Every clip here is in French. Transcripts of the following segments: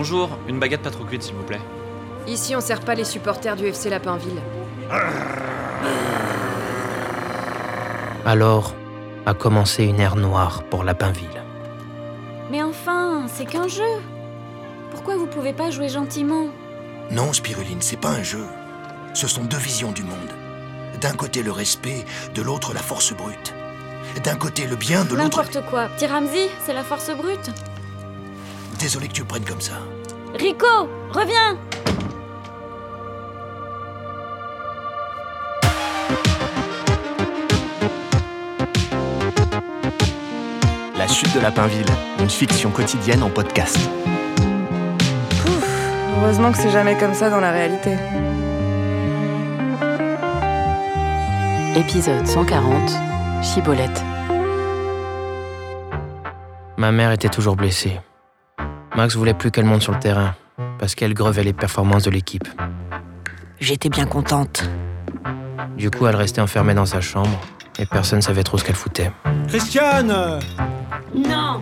Bonjour, une baguette pas trop cuite s'il vous plaît. Ici, on sert pas les supporters du FC Lapinville. Alors a commencé une ère noire pour Lapinville. Mais enfin, c'est qu'un jeu. Pourquoi vous pouvez pas jouer gentiment ? Non, Spiruline, c'est pas un jeu. Ce sont deux visions du monde. D'un côté le respect, de l'autre la force brute. D'un côté le bien, de l'autre... N'importe quoi. Petit Ramsey, c'est la force brute. Désolé que tu le prennes comme ça. Rico, reviens ! La chute de Lapinville, une fiction quotidienne en podcast. Heureusement que c'est jamais comme ça dans la réalité. Épisode 140, Chibolette. Ma mère était toujours blessée. Max voulait plus qu'elle monte sur le terrain, parce qu'elle grevait les performances de l'équipe. J'étais bien contente. Du coup, elle restait enfermée dans sa chambre, et personne savait trop ce qu'elle foutait. Christiane! Non !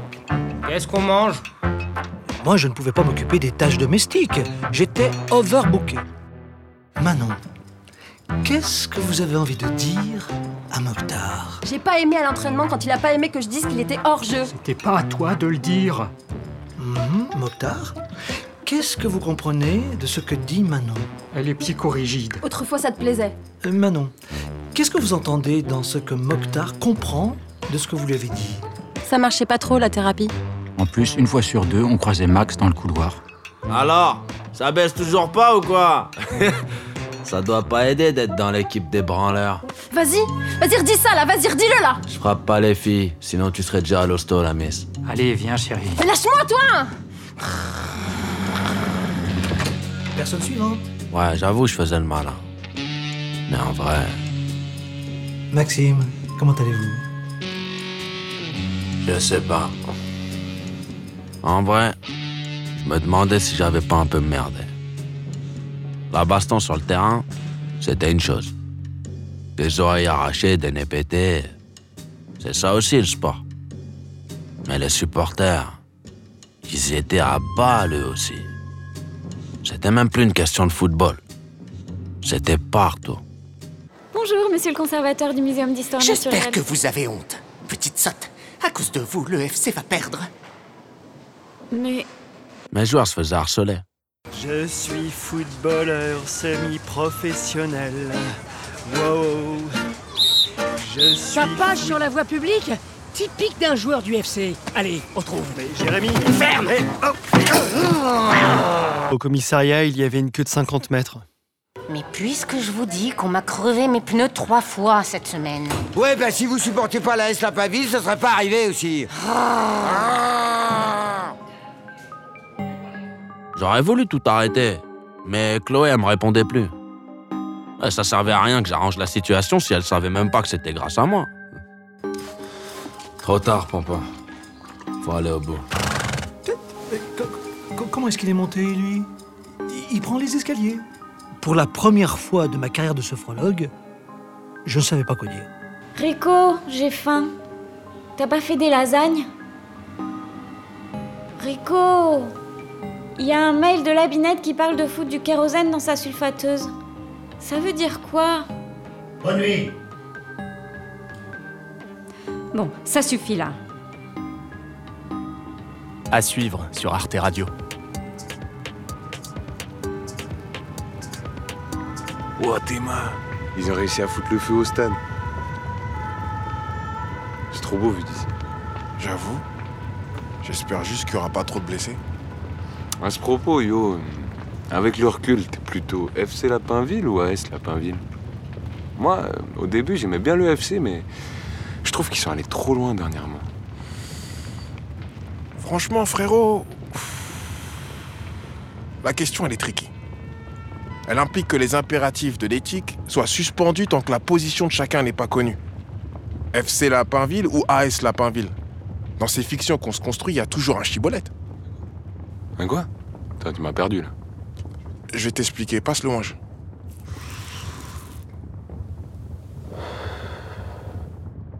Qu'est-ce qu'on mange ? Moi, je ne pouvais pas m'occuper des tâches domestiques. J'étais overbooké. Manon, qu'est-ce que vous avez envie de dire à Mokhtar? J'ai pas aimé à l'entraînement quand il a pas aimé que je dise qu'il était hors jeu. C'était pas à toi de le dire. Mokhtar, qu'est-ce que vous comprenez de ce que dit Manon? Elle est psychorigide. Autrefois, ça te plaisait. Manon, qu'est-ce que vous entendez dans ce que Mokhtar comprend de ce que vous lui avez dit? Ça marchait pas trop, la thérapie. En plus, une fois sur deux, on croisait Max dans le couloir. Alors, ça baisse toujours pas ou quoi? Ça doit pas aider d'être dans l'équipe des branleurs. Vas-y, redis ça là, vas-y, redis-le là. Je frappe pas les filles, sinon tu serais déjà à l'hosto, la miss. Allez, viens, chérie. Mais lâche-moi, toi. Personne suivante. Ouais, j'avoue, je faisais le malin. Mais en vrai... Maxime, comment allez-vous? Je sais pas. En vrai, je me demandais si j'avais pas un peu merdé. La baston sur le terrain, c'était une chose. Des oreilles arrachées, des nez pétés, c'est ça aussi le sport. Mais les supporters, ils étaient à balle eux aussi. C'était même plus une question de football. C'était partout. Bonjour, monsieur le conservateur du Muséum d'Histoire naturelle. J'espère que vous avez honte, petite sotte. À cause de vous, le FC va perdre. Mais... Mes joueurs se faisaient harceler. Je suis footballeur semi-professionnel. Wow. Je suis... Ça passe sur la voie publique, typique d'un joueur du FC. Allez, on trouve. Mais Jérémy, ferme. Au commissariat, il y avait une queue de 50 mètres. Mais puisque je vous dis qu'on m'a crevé mes pneus 3 fois cette semaine. Ouais, bah si vous supportez pas la S Lapinville, ça serait pas arrivé aussi. J'aurais voulu tout arrêter, mais Chloé, elle me répondait plus. Ouais, ça servait à rien que j'arrange la situation si elle savait même pas que c'était grâce à moi. Trop tard, Pampa. Faut aller au bout. Comment est-ce qu'il est monté, lui? Il prend les escaliers. Pour la première fois de ma carrière de sophrologue, je ne savais pas quoi dire. Rico, j'ai faim. T'as pas fait des lasagnes ? Rico, il y a un mail de la binette qui parle de foutre du kérosène dans sa sulfateuse. Ça veut dire quoi ? Bonne nuit. Bon, ça suffit là. À suivre sur Arte Radio. Ouah, tes mains. Ils ont réussi à foutre le feu au stade. C'est trop beau vu d'ici. J'avoue. J'espère juste qu'il n'y aura pas trop de blessés. À ce propos, yo, avec le recul, t'es plutôt FC Lapinville ou AS Lapinville? Moi, au début, j'aimais bien le FC, mais je trouve qu'ils sont allés trop loin dernièrement. Franchement, frérot, la question, elle est tricky. Elle implique que les impératifs de l'éthique soient suspendus tant que la position de chacun n'est pas connue. FC Lapinville ou AS Lapinville? Dans ces fictions qu'on se construit, il y a toujours un chibolette. Un quoi? Toi, tu m'as perdu, là. Je vais t'expliquer, passe le manche.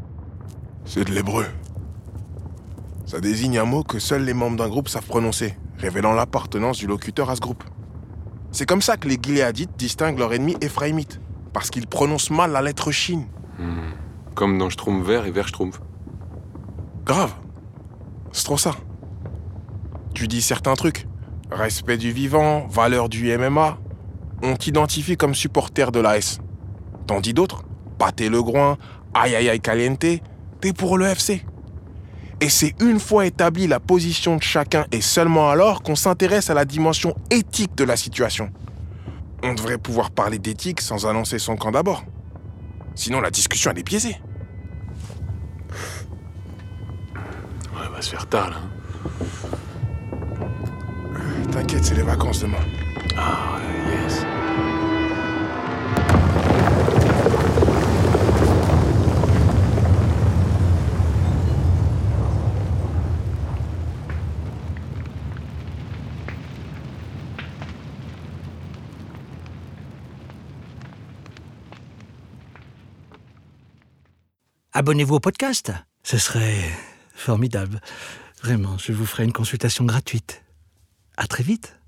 C'est de l'hébreu. Ça désigne un mot que seuls les membres d'un groupe savent prononcer. révélant l'appartenance du locuteur à ce groupe. C'est comme ça que les Gileadites distinguent leur ennemi Éphraïmite, parce qu'ils prononcent mal la lettre Shin. Comme dans Schtroumpf vert et vert Schtroumpf. Grave. C'est trop ça. Tu dis certains trucs. Respect du vivant, valeur du MMA. On t'identifie comme supporter de l'AS. Tandis d'autres, pâté le groin, aïe aïe aïe caliente, t'es pour le FC. Et c'est une fois établie la position de chacun et seulement alors qu'on s'intéresse à la dimension éthique de la situation. On devrait pouvoir parler d'éthique sans annoncer son camp d'abord. Sinon la discussion elle est biaisée. Ouais, va se faire tard là. T'inquiète, c'est les vacances demain. Ah ouais, yes. Abonnez-vous au podcast. Ce serait formidable. Vraiment, je vous ferai une consultation gratuite. À très vite.